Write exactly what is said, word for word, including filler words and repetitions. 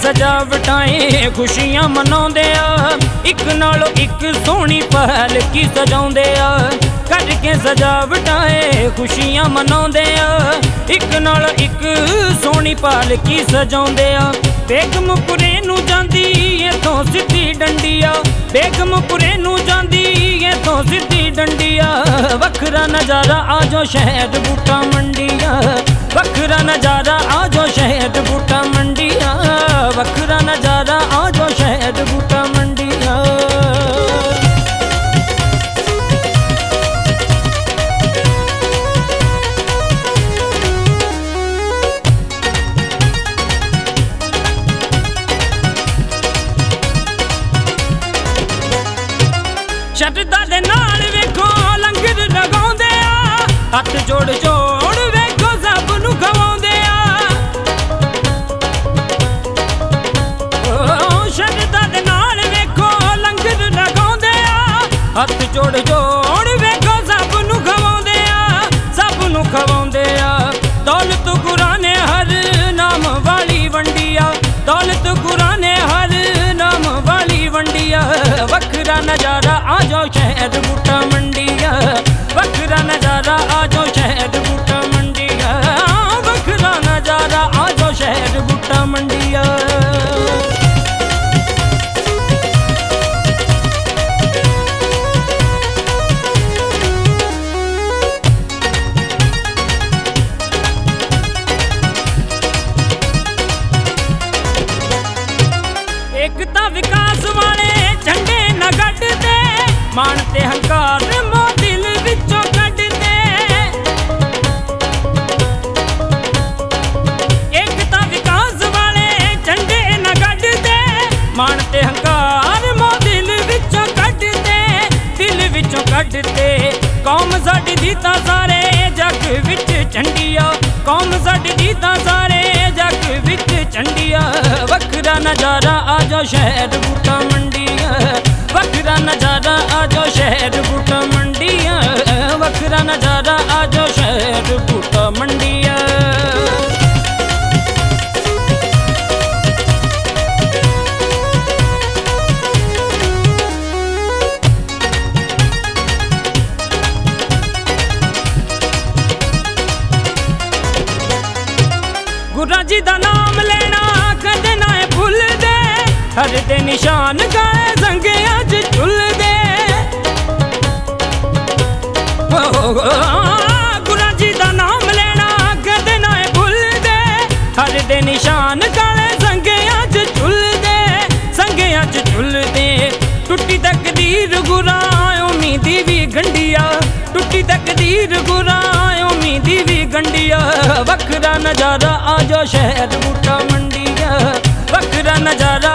सजावटाएं खुशियां मनाउंदे आ, इक नालों इक सोहनी पालकी सजाउंदे आ। करके सजावटाएं खुशियां मनाउंदे आ, इक नालों इक सोहनी पालकी सजाउंदे आ। बेगमपुरे नूं जांदी इथों सिद्धी डंडिया, बेगमपुरे नूं जांदी इथों सिद्धी डंडिया। वखरा नजारा आजो शहर बूटा मंडिया, वखरा नजारा आजो शहर बूटा मंडिया, वखरा नजारा आजो शहर बूटा मंडिया। शरदा दे नाल वेखो लंगर लगाउंदे आ, हथ जोड़ जोड़ वेखो सब नूं खवाउंदे आ। शरदा दे नाल वेखो लंगर लगाउंदे आ, हथ जोड़ जोड़ वेखो सब नूं खवाउंदे आ, सब नूं खवाउंदे आ। दौलत गुरां ने हर नाम वाली वंडिया, दौलत गुरां ने हर नाम वाली वंडिया। वखरा नजारा आजो शहर बूटा मंडिया, वखरा नजारा आजो शहर बूटा मंडिया, वखरा नजारा आजो शहर बूटा मंडिया। एकता विकास वाले झंडे न गढ़दे, मान ते हंकार मोह दिल विचों कढ़दे। एकता विकास वाले झंडे न गढ़दे, मान ते हंकार मोह दिल विचों कढ़दे, दिल विचों कढ़दे। कौम साडी दी तां सारे जग विच झंडिया, कौम साडी दी तां सारे जग विच झंडिया। वखरा नजारा आजो शहर बूटा मंडिया, वखरा नजारा आजो शहर बूटा मंडिया, वखरा नजारा आजो शहर बूटा मंडिया। गुरा जी दा नाम लेना कदे ना भुल दे, हर दे निशान गाए संगे अज झुल दे। गुरा जी दा नाम लेना कदे ना भुल दे, हर दे निशान गाए संगे अज झुल दे, संगे अज झुल दे। टुटी तकदीर गुरा उम्मीदी भी गंडिया, टुटी तकदीर गुरा उम्मीदी भी गंडिया। वखरा नजारा आजो शहर बूटा मंडिया, वखरा नजारा